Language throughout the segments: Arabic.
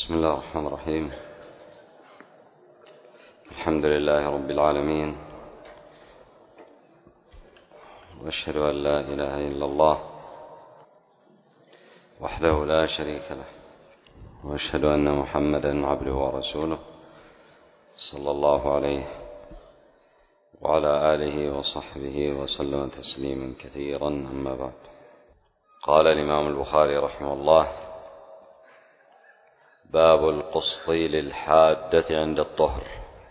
بسم الله الرحمن الرحيم. الحمد لله رب العالمين، وأشهد أن لا إله إلا الله وحده لا شريك له، وأشهد أن محمدا عبده ورسوله صلى الله عليه وعلى آله وصحبه وسلم تسليما كثيرا. أما بعد، قال الإمام البخاري رحمه الله: باب القسط للحادة عند الطهر.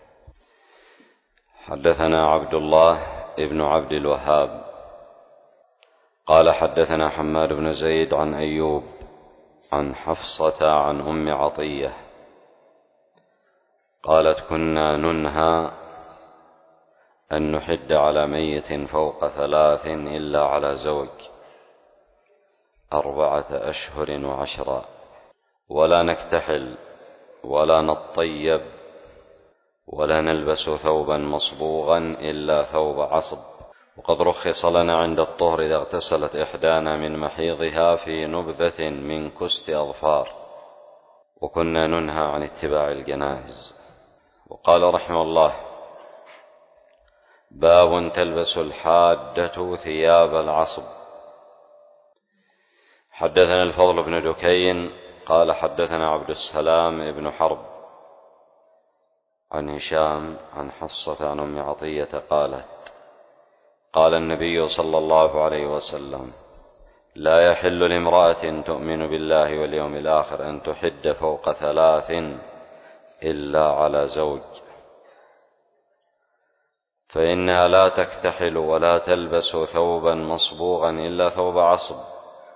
حدثنا عبد الله ابن عبد الوهاب قال حدثنا حماد بن زيد عن أيوب عن حفصة عن أم عطية قالت: كنا ننهى أن نحد على ميت فوق 3 إلا على زوج 4 أشهر و10، ولا نكتحل ولا نطيب ولا نلبس ثوبا مصبوغا إلا ثوب عصب. وقد رخص لنا عند الطهر إذا اغتسلت إحدانا من محيضها في نبذة من كست أظفار، وكنا ننهى عن اتباع الجنائز. وقال رحمه الله: باب تلبس الحادة ثياب العصب. حدثنا الفضل بن دكين قال حدثنا عبد السلام بن حرب عن هشام عن حفصة عن أم عطية قالت: قال النبي صلى الله عليه وسلم: لا يحل لامرأة تؤمن بالله واليوم الآخر أن تحد فوق 3 إلا على زوج، فإنها لا تكتحل ولا تلبس ثوبا مصبوغا إلا ثوب عصب.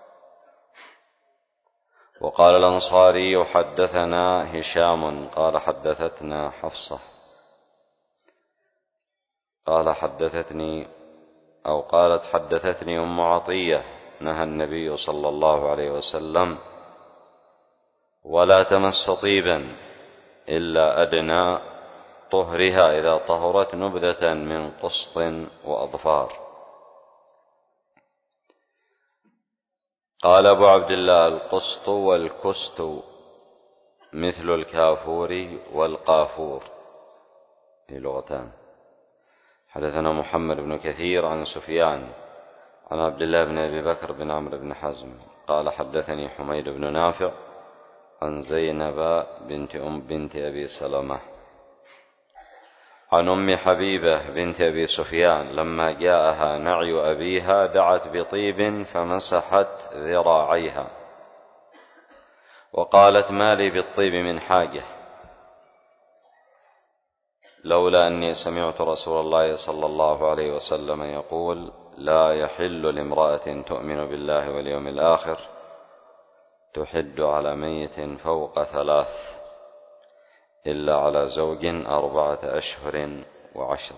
وقال الأنصاري: حدثنا هشام قال حدثتنا حفصة قالت حدثتني أم عطية نهى النبي صلى الله عليه وسلم: ولا تمس طيبا إلا أدنى طهرها إذا طهرت نبذة من قسط وأظفار. قال أبو عبد الله: القسط والكست مثل الكافور والقافور، في لغتان. حدثنا محمد بن كثير عن سفيان عن عبد الله بن أبي بكر بن عمرو بن حزم قال حدثني حميد بن نافع عن زينب بنت أبي سلمة عن أم حبيبة بنت أبي سفيان لما جاءها نعي أبيها دعت بطيب فمسحت ذراعيها وقالت: ما لي بالطيب من حاجة، لولا أني سمعت رسول الله صلى الله عليه وسلم يقول: لا يحل لامرأة تؤمن بالله واليوم الآخر تحد على ميت فوق 3 إلا على زوج 4 أشهر و10.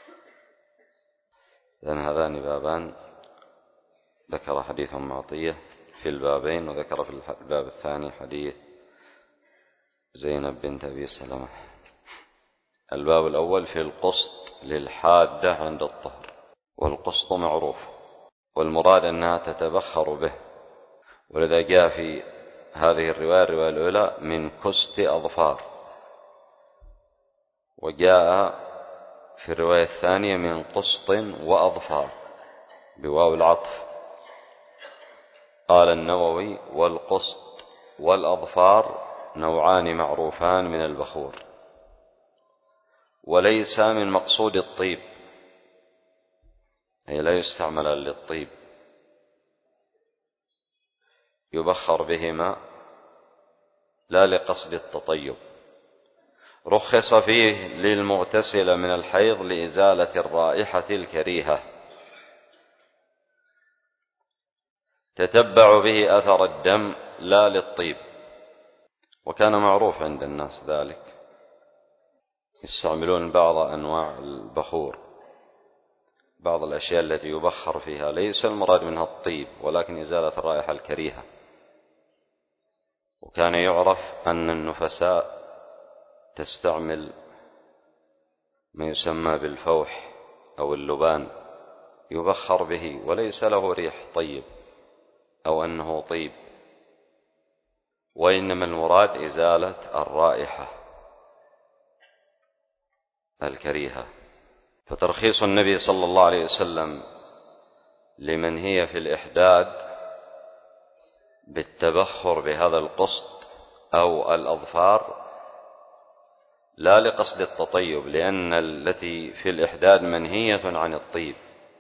إذن هذان بابان ذكر حديث أم عطية في البابين، وذكر في الباب الثاني حديث زينب بنت أبي سلمة. الباب الأول في القسط للحادة عند الطهر. والقسط معروف، والمراد أنها تتبخر به، ولذا جاء في هذه الرواية الأولى من كست أظفار، وجاء في الرواية الثانية من قسط وأظفار بواو العطف. قال النووي: والقسط والأظفار نوعان معروفان من البخور، وليس من مقصود الطيب، أي لا يستعمل للطيب، يبخر بهما لا لقصد التطيب. رخص فيه للمغتسل من الحيض لإزالة الرائحة الكريهة، تتبع به أثر الدم لا للطيب، وكان معروف عند الناس ذلك، يستعملون بعض أنواع البخور، بعض الأشياء التي يبخر فيها ليس المراد منها الطيب ولكن إزالة الرائحة الكريهة. وكان يعرف أن النفساء تستعمل ما يسمى بالفوح أو اللبان يبخر به وليس له ريح طيب أو أنه طيب، وإنما المراد إزالة الرائحة الكريهة. فترخيص النبي صلى الله عليه وسلم لمن هي في الإحداد بالتبخر بهذا القسط أو الأظفار لا لقصد التطيب، لأن التي في الإحداد منهية عن الطيب،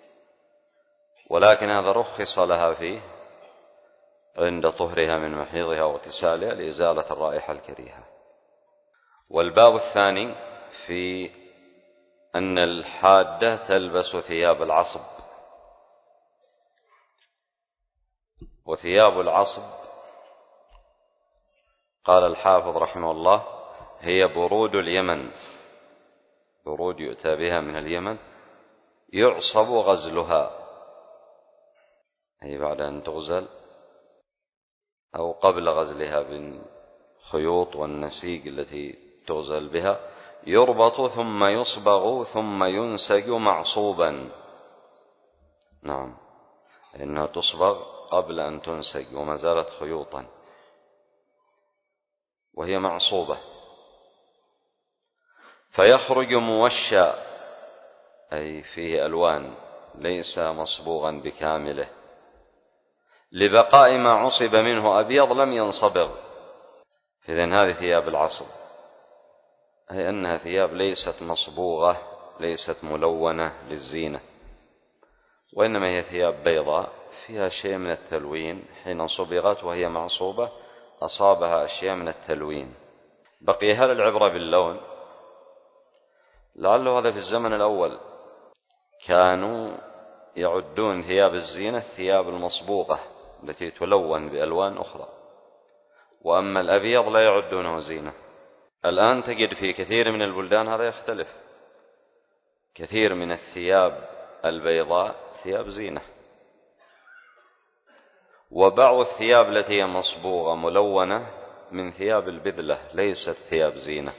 ولكن هذا رخص لها فيه عند طهرها من محيضها واغتسالها لإزالة الرائحة الكريهة. والباب الثاني في أن الحادة تلبس ثياب العصب. وثياب العصب قال الحافظ رحمه الله هي برود اليمن، برود يؤتى بها من اليمن يعصب غزلها، أي بعد أن تغزل أو قبل غزلها بالخيوط والنسيج التي تغزل بها، يربط ثم يصبغ ثم ينسج معصوبا. نعم، إنها تصبغ قبل أن تنسج وما زالت خيوطا وهي معصوبة، فيخرج موشى أي فيه ألوان ليس مصبوغا بكامله، لبقاء ما عصب منه أبيض لم ينصبغ. إذن هذه ثياب العصب، هي أنها ثياب ليست مصبوغة ليست ملونة للزينة، وإنما هي ثياب بيضاء فيها شيء من التلوين، حين صبغت وهي معصوبة أصابها أشياء من التلوين. بقي هل العبرة باللون؟ لعله هذا في الزمن الأول كانوا يعدون ثياب الزينة الثياب المصبوغة التي تلون بألوان أخرى، وأما الأبيض لا يعدونه زينة. الآن تجد في كثير من البلدان هذا يختلف، كثير من الثياب البيضاء ثياب زينة، وبعض الثياب التي هي مصبوغة ملونة من ثياب البذلة ليست ثياب زينة.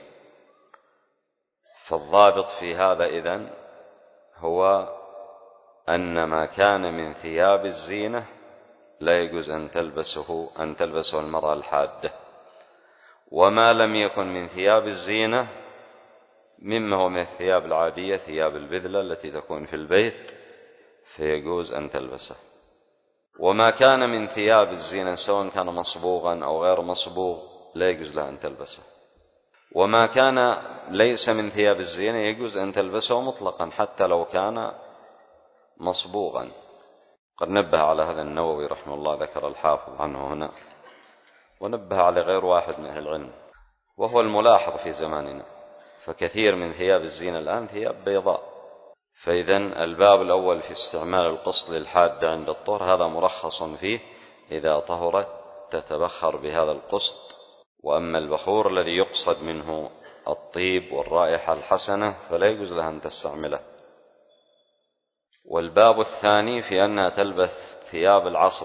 فالضابط في هذا إذن هو أن ما كان من ثياب الزينة لا يجوز أن تلبسه المرأة الحادة، وما لم يكن من ثياب الزينة مما هو من الثياب العادية ثياب البذلة التي تكون في البيت فيجوز أن تلبسه. وما كان من ثياب الزينة سواء كان مصبوغا أو غير مصبوغ لا يجوز لها أن تلبسه. وما كان ليس من ثياب الزينة يجوز أن تلبسه مطلقا حتى لو كان مصبوغا. قد نبه على هذا النووي رحمه الله، ذكر الحافظ عنه هنا، ونبه على غير واحد من أهل العلم، وهو الملاحظ في زماننا، فكثير من ثياب الزينة الآن ثياب بيضاء. فإذن الباب الأول في استعمال القسط للحادة عند الطهر هذا مرخص فيه إذا طهرت تتبخر بهذا القسط. وأما البخور الذي يقصد منه الطيب والرائحة الحسنة فلا يجوز لها أن تستعمله. والباب الثاني في أنها تلبس ثياب العصب.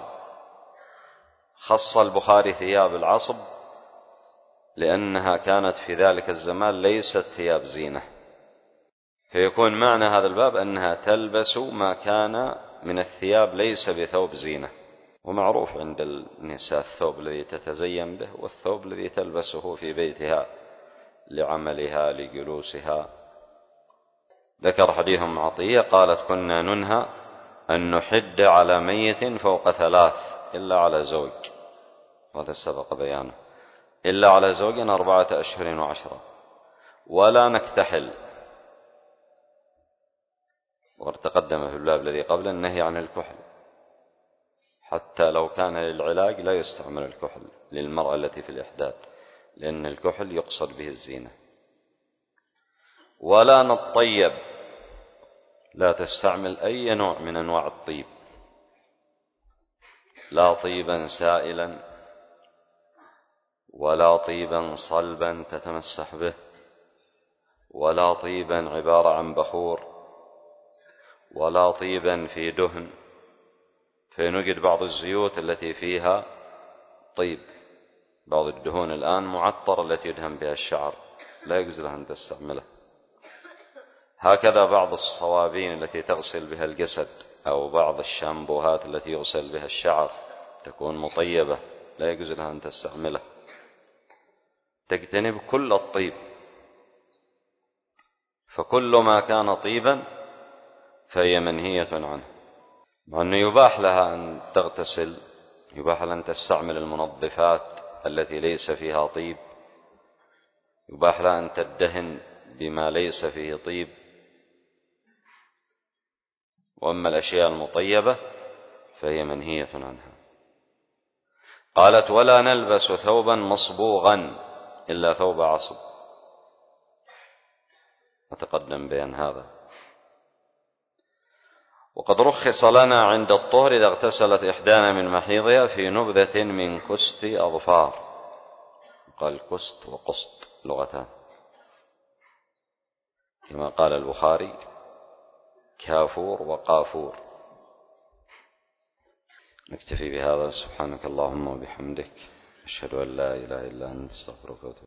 خص البخاري ثياب العصب لأنها كانت في ذلك الزمان ليست ثياب زينة، فيكون معنى هذا الباب أنها تلبس ما كان من الثياب ليس بثوب زينة. ومعروف عند النساء الثوب الذي تتزين به والثوب الذي تلبسه في بيتها لعملها لجلوسها. ذكر حديث أم عطية قالت كنا ننهى أن نحد على ميت فوق 3 إلا على زوج، وهذا سبق بيانه، إلا على زوج 4 أشهر و10، ولا نكتحل. وتقدم في الباب الذي قبل النهي عن الكحل، حتى لو كان للعلاج لا يستعمل الكحل للمرأة التي في الإحداث، لأن الكحل يقصد به الزينة. ولا نطيب، لا تستعمل أي نوع من أنواع الطيب، لا طيبا سائلا ولا طيبا صلبا تتمسح به، ولا طيبا عبارة عن بخور، ولا طيبا في دهن، فنجد بعض الزيوت التي فيها طيب، بعض الدهون الآن معطرة التي يدهن بها الشعر لا يجوز لها أن تستعمله. هكذا بعض الصوابين التي تغسل بها الجسد أو بعض الشامبوهات التي يغسل بها الشعر تكون مطيبة لا يجوز لها أن تستعمله. تجتنب كل الطيب، فكل ما كان طيبا فهي منهية عنه، مع أنه يباح لها أن تغتسل، يباح لها أن تستعمل المنظفات التي ليس فيها طيب، يباح لها أن تدهن بما ليس فيه طيب. وأما الأشياء المطيبة فهي منهية عنها. قالت: ولا نلبس ثوبا مصبوغا إلا ثوب عصب. وتقدم بيان هذا. وقد رخص لنا عند الطهر إذا اغتسلت إحدانا من محيضها في نبذة من كست أظفار. قال كست وقسط لغتان، كما قال البخاري: كافور وقافور. نكتفي بهذا. سبحانك اللهم وبحمدك، أشهد أن لا إله إلا أنت، استغفرك وأتوب إليك.